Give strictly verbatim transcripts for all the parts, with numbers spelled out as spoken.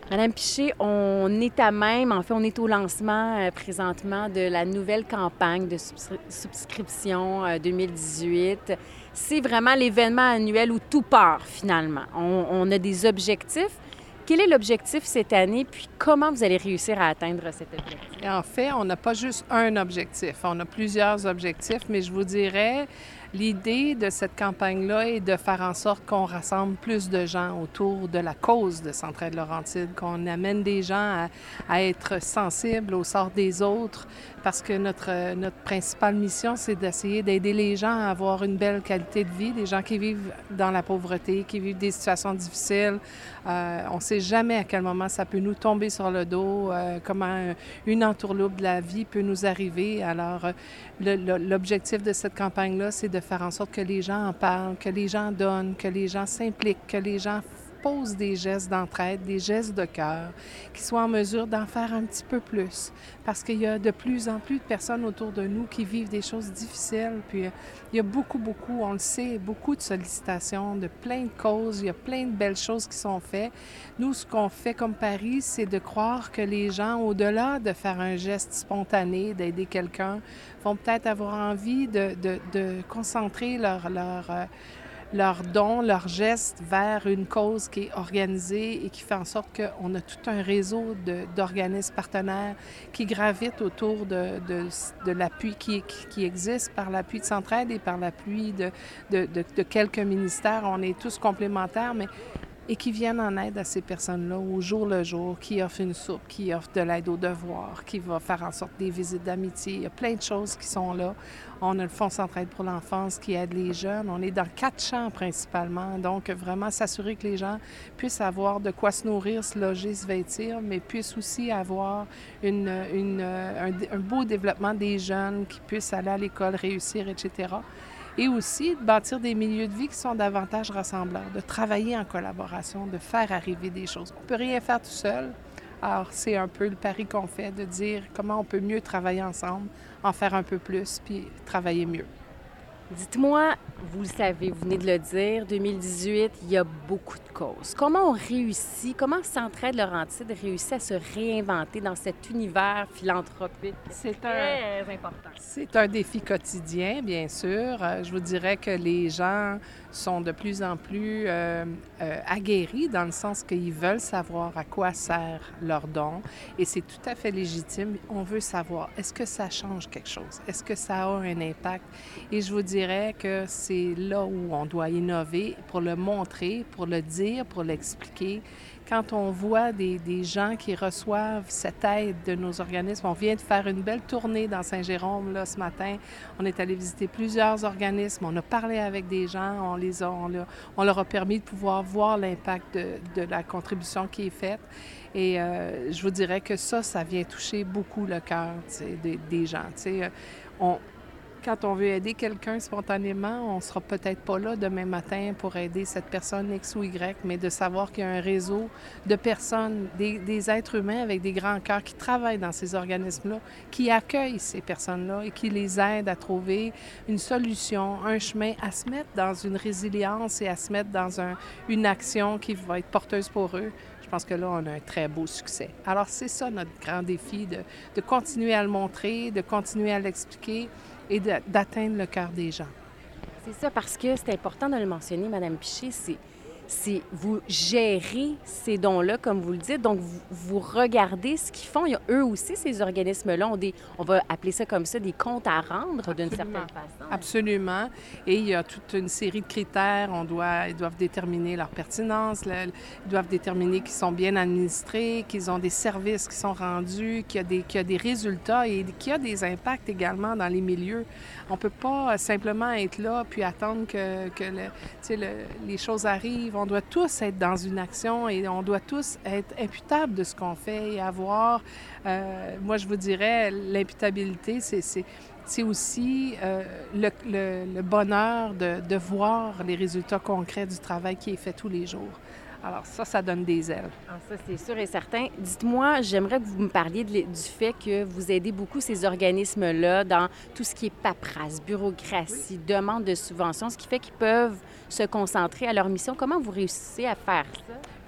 Madame Piché, on est à même, en fait, on est au lancement euh, présentement de la nouvelle campagne de subscri- subscription euh, deux mille dix-huit. C'est vraiment l'événement annuel où tout part finalement. On, on a des objectifs. Quel est l'objectif cette année, puis comment vous allez réussir à atteindre cet objectif? Et en fait, on n'a pas juste un objectif, on a plusieurs objectifs, mais je vous dirais, l'idée de cette campagne-là est de faire en sorte qu'on rassemble plus de gens autour de la cause de Centraide-Laurentide, qu'on amène des gens à, à être sensibles au sort des autres, parce que notre, notre principale mission, c'est d'essayer d'aider les gens à avoir une belle qualité de vie, des gens qui vivent dans la pauvreté, qui vivent des situations difficiles. Euh, on ne sait jamais à quel moment ça peut nous tomber sur le dos, euh, comment une entourloupe de la vie peut nous arriver. Alors, le, le, l'objectif de cette campagne-là, c'est de faire en sorte que les gens en parlent, que les gens donnent, que les gens s'impliquent, que les gens posent des gestes d'entraide, des gestes de cœur, qu'ils soient en mesure d'en faire un petit peu plus. Parce qu'il y a de plus en plus de personnes autour de nous qui vivent des choses difficiles. Puis il y a beaucoup, beaucoup, on le sait, beaucoup de sollicitations, de plein de causes. Il y a plein de belles choses qui sont faites. Nous, ce qu'on fait comme pari, c'est de croire que les gens, au-delà de faire un geste spontané, d'aider quelqu'un, vont peut-être avoir envie de, de, de concentrer leur, leur, euh, leurs dons, leurs gestes vers une cause qui est organisée et qui fait en sorte qu'on a tout un réseau de, d'organismes partenaires qui gravitent autour de, de, de l'appui qui, qui existe par l'appui de Centraide et par l'appui de, de, de, de quelques ministères. On est tous complémentaires, mais et qui viennent en aide à ces personnes-là au jour le jour, qui offrent une soupe, qui offrent de l'aide aux devoirs, qui va faire en sorte des visites d'amitié. Il y a plein de choses qui sont là. On a le Fonds Centraide pour l'enfance qui aide les jeunes. On est dans quatre champs principalement, donc vraiment s'assurer que les gens puissent avoir de quoi se nourrir, se loger, se vêtir, mais puissent aussi avoir une, une, un, un beau développement des jeunes qui puissent aller à l'école, réussir, et cetera. Et aussi de bâtir des milieux de vie qui sont davantage rassembleurs, de travailler en collaboration, de faire arriver des choses. On ne peut rien faire tout seul. Alors, c'est un peu le pari qu'on fait, de dire comment on peut mieux travailler ensemble, en faire un peu plus, puis travailler mieux. Dites-moi, vous le savez, vous venez de le dire, deux mille dix-huit, il y a beaucoup de causes. Comment on réussit, comment Centraide-Laurentide réussit à se réinventer dans cet univers philanthropique? C'est très un, important. C'est un défi quotidien, bien sûr. Je vous dirais que les gens sont de plus en plus euh, euh, aguerris dans le sens qu'ils veulent savoir à quoi sert leur don et c'est tout à fait légitime. On veut savoir, est-ce que ça change quelque chose? Est-ce que ça a un impact? Et je vous dirais que c'est là où on doit innover pour le montrer, pour le dire, pour l'expliquer. Quand on voit des, des gens qui reçoivent cette aide de nos organismes, on vient de faire une belle tournée dans Saint-Jérôme là, ce matin. On est allé visiter plusieurs organismes, on a parlé avec des gens, on, les a, on, leur, on leur a permis de pouvoir voir l'impact de, de la contribution qui est faite. Et euh, je vous dirais que ça, ça vient toucher beaucoup le cœur des, des gens. T'sais. On, Quand on veut aider quelqu'un spontanément, on ne sera peut-être pas là demain matin pour aider cette personne X ou Y, mais de savoir qu'il y a un réseau de personnes, des, des êtres humains avec des grands cœurs qui travaillent dans ces organismes-là, qui accueillent ces personnes-là et qui les aident à trouver une solution, un chemin, à se mettre dans une résilience et à se mettre dans un, une action qui va être porteuse pour eux. Je pense que là, on a un très beau succès. Alors, c'est ça notre grand défi, de, de continuer à le montrer, de continuer à l'expliquer et de, d'atteindre le cœur des gens. C'est ça, parce que c'est important de le mentionner, Madame Piché, c'est, c'est vous gérez ces dons-là, comme vous le dites, donc vous, vous regardez ce qu'ils font. Il y a eux aussi, ces organismes-là, ont des, on va appeler ça comme ça, des comptes à rendre d'une certaine façon. Absolument. Et il y a toute une série de critères. On doit, ils doivent déterminer leur pertinence, le, ils doivent déterminer qu'ils sont bien administrés, qu'ils ont des services qui sont rendus, qu'il y a des, qu'il y a des résultats et qu'il y a des impacts également dans les milieux. On ne peut pas simplement être là puis attendre que, que le, le, les choses arrivent. On doit tous être dans une action et on doit tous être imputables de ce qu'on fait et avoir, euh, moi je vous dirais, l'imputabilité, c'est, c'est, c'est aussi euh, le, le, le bonheur de, de voir les résultats concrets du travail qui est fait tous les jours. Alors ça, ça donne des ailes. Alors ça, c'est sûr et certain. Dites-moi, j'aimerais que vous me parliez de, du fait que vous aidez beaucoup ces organismes-là dans tout ce qui est paperasse, bureaucratie, oui. demande de subventions, ce qui fait qu'ils peuvent se concentrer à leur mission. Comment vous réussissez à faire ça?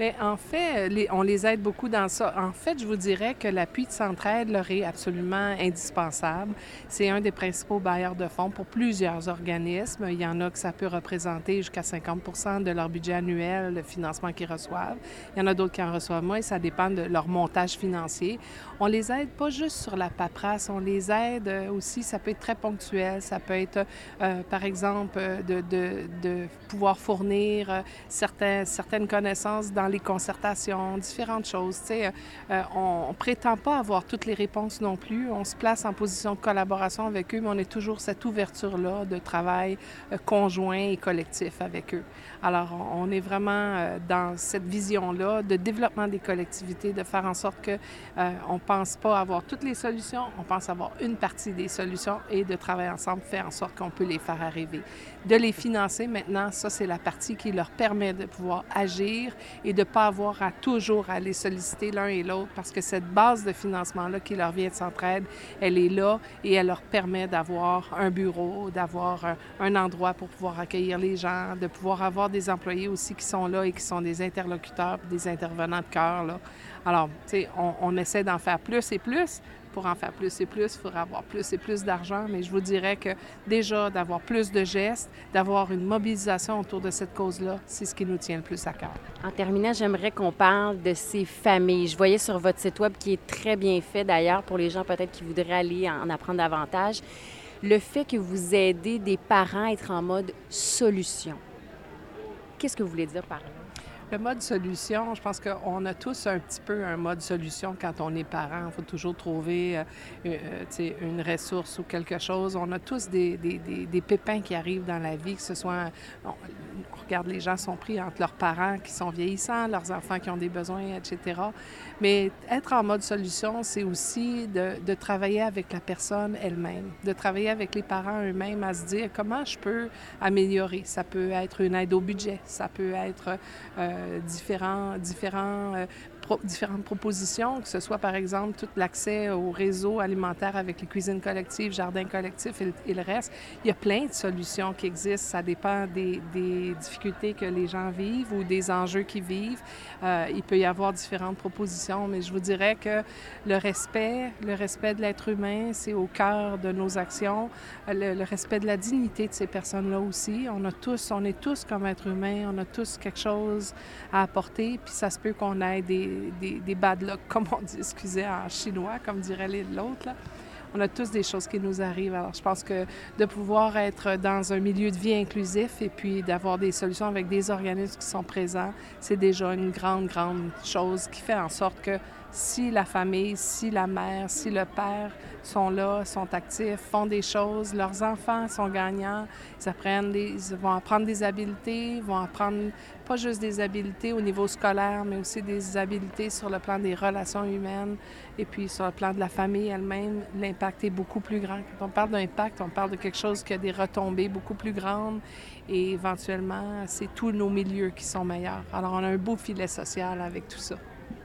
Bien, en fait, les- on les aide beaucoup dans ça. En fait, je vous dirais que l'appui de Centraide leur est absolument indispensable. C'est un des principaux bailleurs de fonds pour plusieurs organismes. Il y en a que ça peut représenter jusqu'à cinquante pour cent de leur budget annuel, le financement qu'ils reçoivent. Il y en a d'autres qui en reçoivent moins. Ça dépend de leur montage financier. On les aide pas juste sur la paperasse, on les aide euh, aussi, ça peut être très ponctuel. Ça peut être, euh, par exemple, euh, de, de- de pouvoir fournir euh, certains- certaines connaissances dans les concertations, différentes choses. Tu sais, euh, on ne prétend pas avoir toutes les réponses non plus. On se place en position de collaboration avec eux, mais on est toujours cette ouverture-là de travail euh, conjoint et collectif avec eux. Alors, on on est vraiment euh, dans cette vision-là de développement des collectivités, de faire en sorte que euh, on pense pas avoir toutes les solutions, on pense avoir une partie des solutions et de travailler ensemble, faire en sorte qu'on peut les faire arriver. De les financer maintenant, ça, c'est la partie qui leur permet de pouvoir agir et de ne pas avoir à toujours aller solliciter l'un et l'autre parce que cette base de financement-là qui leur vient de Centraide, elle est là et elle leur permet d'avoir un bureau, d'avoir un, un endroit pour pouvoir accueillir les gens, de pouvoir avoir des employés aussi qui sont là et qui sont des interlocuteurs, des intervenants de cœur, là. Alors, tu sais, on, on essaie d'en faire plus et plus. Pour en faire plus et plus, il faudra avoir plus et plus d'argent, mais je vous dirais que déjà d'avoir plus de gestes, d'avoir une mobilisation autour de cette cause-là, c'est ce qui nous tient le plus à cœur. En terminant, j'aimerais qu'on parle de ces familles. Je voyais sur votre site web, qui est très bien fait d'ailleurs pour les gens peut-être qui voudraient aller en apprendre davantage, le fait que vous aidez des parents à être en mode solution. Qu'est-ce que vous voulez dire par là? Le mode solution, je pense qu'on a tous un petit peu un mode solution quand on est parent. Il faut toujours trouver euh, euh, tu sais, une ressource ou quelque chose. On a tous des, des, des, des pépins qui arrivent dans la vie, que ce soit... On, on regarde, les gens sont pris entre leurs parents qui sont vieillissants, leurs enfants qui ont des besoins, et cetera. Mais être en mode solution, c'est aussi de, de travailler avec la personne elle-même, de travailler avec les parents eux-mêmes à se dire comment je peux améliorer. Ça peut être une aide au budget, ça peut être... Euh, différents, différents, euh, pro, différentes propositions, que ce soit par exemple tout l'accès au réseau alimentaire avec les cuisines collectives, jardins collectifs et, et le reste. Il y a plein de solutions qui existent. Ça dépend des, des difficultés que les gens vivent ou des enjeux qu'ils vivent. Euh, il peut y avoir différentes propositions, mais je vous dirais que le respect, le respect de l'être humain, c'est au cœur de nos actions. Le, le respect de la dignité de ces personnes-là aussi. On a tous, on est tous comme êtres humains, on a tous quelque chose à apporter, puis ça se peut qu'on ait des, des, des bad luck, comme on dit, excusez, en chinois, comme dirait l'autre, là. On a tous des choses qui nous arrivent. Alors, je pense que de pouvoir être dans un milieu de vie inclusif et puis d'avoir des solutions avec des organismes qui sont présents, c'est déjà une grande, grande chose qui fait en sorte que si la famille, si la mère, si le père sont là, sont actifs, font des choses, leurs enfants sont gagnants, ils apprennent des, ils vont apprendre des habiletés, vont apprendre pas juste des habiletés au niveau scolaire, mais aussi des habiletés sur le plan des relations humaines et puis sur le plan de la famille elle-même. L'impact est beaucoup plus grand. Quand on parle d'impact, on parle de quelque chose qui a des retombées beaucoup plus grandes et éventuellement, c'est tous nos milieux qui sont meilleurs. Alors, on a un beau filet social avec tout ça.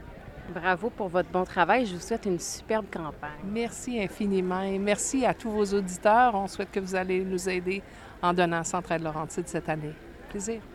Bravo pour votre bon travail. Je vous souhaite une superbe campagne. Merci infiniment et merci à tous vos auditeurs. On souhaite que vous allez nous aider en donnant Centraide Laurentide cette année. Plaisir.